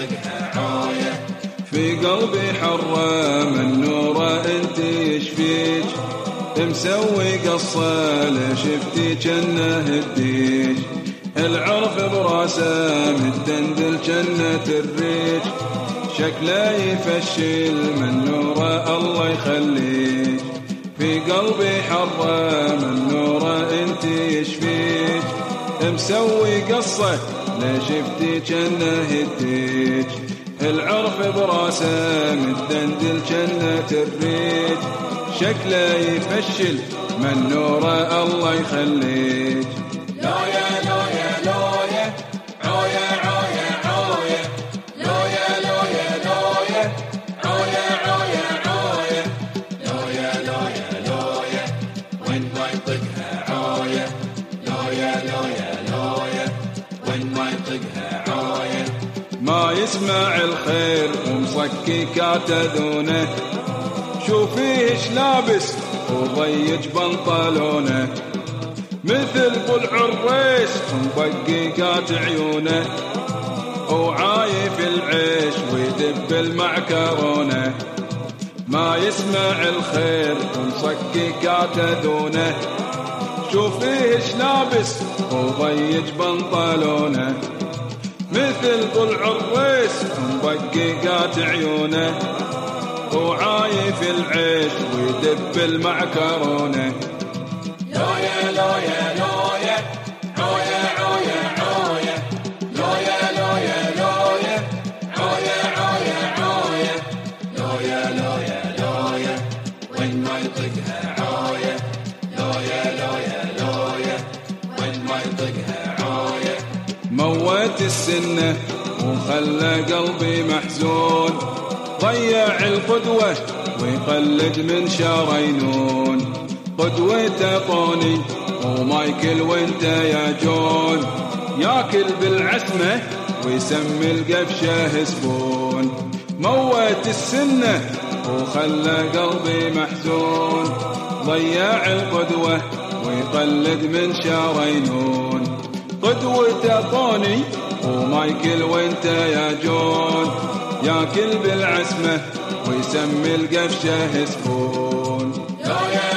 يطقها عوية. في قلبي حرام النور انت يشفيك، مسوي قصة لشفتي جنة الديج، العرف براسه متدندل جنة الريج، شكله يفشل من نوره الله يخليك. في قلبي حرام النور انت يشفيك، مسوي قصة لشفتي جنة الديج، العرف براسه متدندل جنة الريج، شكله يفشل من نوره الله يخليك. لويا لويا لويا عوية عوية عوية، لويا لويا لويا عوية عوية عوية، لويا لويا لويا وين ما يطقها عوية، لويا لويا لويا وين ما يطقها عوية. ما يسمع الخير ومصككات اذونه، شوفيه ايش لابس وضيج بنطلونه، مثل ضلع الريش مبققات عيونه، وعايف العيش ويدب المعكرونه. ما يسمع الخير ومصككات اذونه، شوفيه ايش لابس وضيج بنطلونه، مثل ضلع الريش مبققات عيونه، وعايف العيش ويدب المعكرونه. لويا لويا لويا عوية عوية عوية، لويا لويا لويا عوية عوية عوية، لويا لويا لويا وين ما يطقها عوية، لويا لويا لويا وين ما يطقها عوية. موت السنة وخلى قلبي محزون، ضيع القدوة ويقلد من شارينون، قدوته طوني ومايكل وانت يا جون، ياكل بالعسمة ويسمي القفشة سبون. موت السنة وخلى قلبي محزون، ضيع القدوة ويقلد من شارينون، قدوته طوني ومايكل وانت يا جون، ياكل بالعسمة ويسمي القفشة سبون. لويا